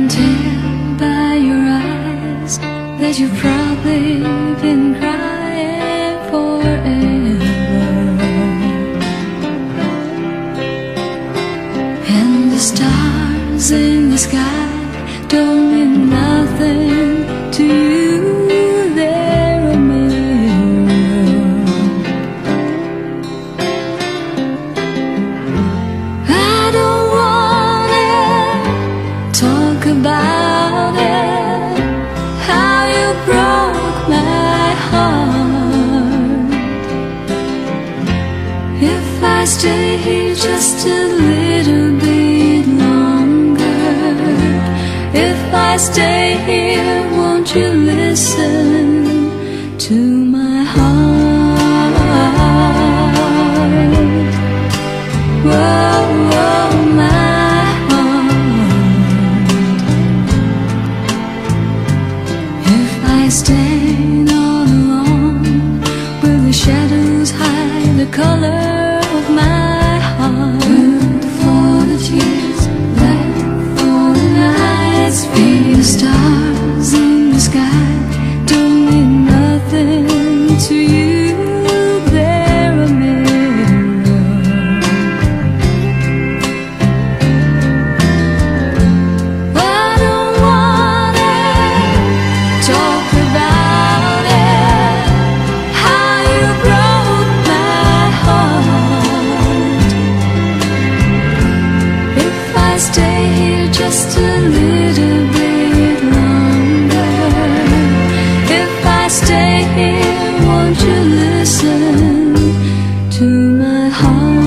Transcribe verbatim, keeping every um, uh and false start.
tell by your eyes that you've probably been crying forever, and the stars in the sky don't mean nothing to you. They're a mirror. I don't wanna talk about it, how you broke my heart. If I stay here just a little bit longer, if I stay here, won't you listen to my heart? Whoa, whoa, my heart. If I stay all alone, will the shadows hide the color of my heart? Good for the tears, left for the nights, feel the stars in the sky don't mean nothing to you. They're a mirror. I don't wanna talk about it, how you broke my heart. If I stay here just a little bit longer, if I stay here, won't you listen to my heart?